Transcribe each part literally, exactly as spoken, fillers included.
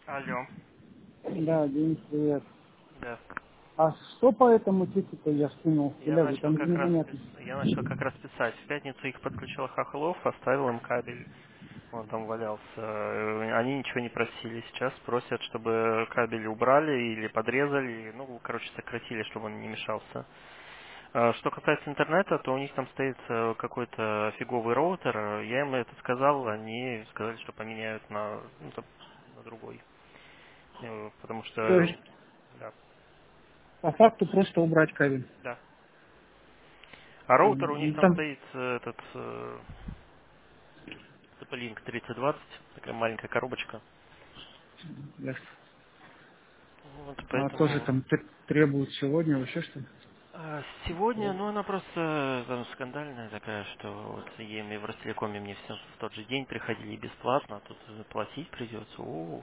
Алло. Да, Денис, привет. Да. А что по этому типу-то я скинул в Я телегу? начал Там же как раз непонятно. пис- я начал как раз писать. В пятницу их подключил Хохлов, оставил им кабель. Он там валялся. Э, Они ничего не просили. Сейчас просят, чтобы кабель убрали или подрезали. Ну, короче, сократили, чтобы он не мешался. А Что касается интернета, то у них там стоит э, какой-то фиговый роутер. Я им это сказал, они сказали, что поменяют на, ну, там, на другой. Э, Потому То есть, что, да, по факту просто убрать кабель. да. А роутер у них М, там Там, стоит э, этот э, Тополинк тридцать двадцать, такая маленькая коробочка. да. Вот, А тоже поэтому там т- требуют сегодня, вообще что ли? а, сегодня, ну, она просто э, там скандальная такая, что вот ей в Ростелекоме мне все в тот же день приходили бесплатно, а тут э, платить придется. О,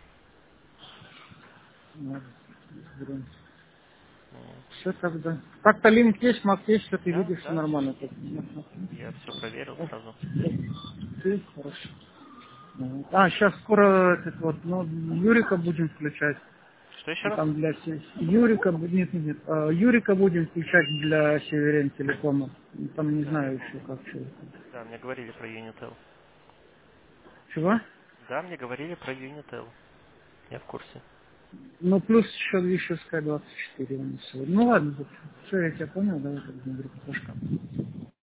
Ну, разберемся. м. Все тогда. Так-то линк есть, мак есть, что ты Да, видишь, все да, все нормально. Так, есть. ну, ну, Я все проверил ну, сразу. ты, хорошо. Ну, А, сейчас скоро этот вот, ну, Юрика будем включать. Что еще Ну, раз? там для се- Юрика, бу- нет, нет, нет, а, Юрика будем включать для Северен Телекома. Ну, Там не Да, я знаю еще помню. как что. Да, мне говорили про Unitel. Чего? Да, мне говорили про Unitel. Я в курсе. Ну, плюс еще, еще Sky двадцать четыре у нас сегодня. Ну ладно, все, я тебя понял, давай так говорю,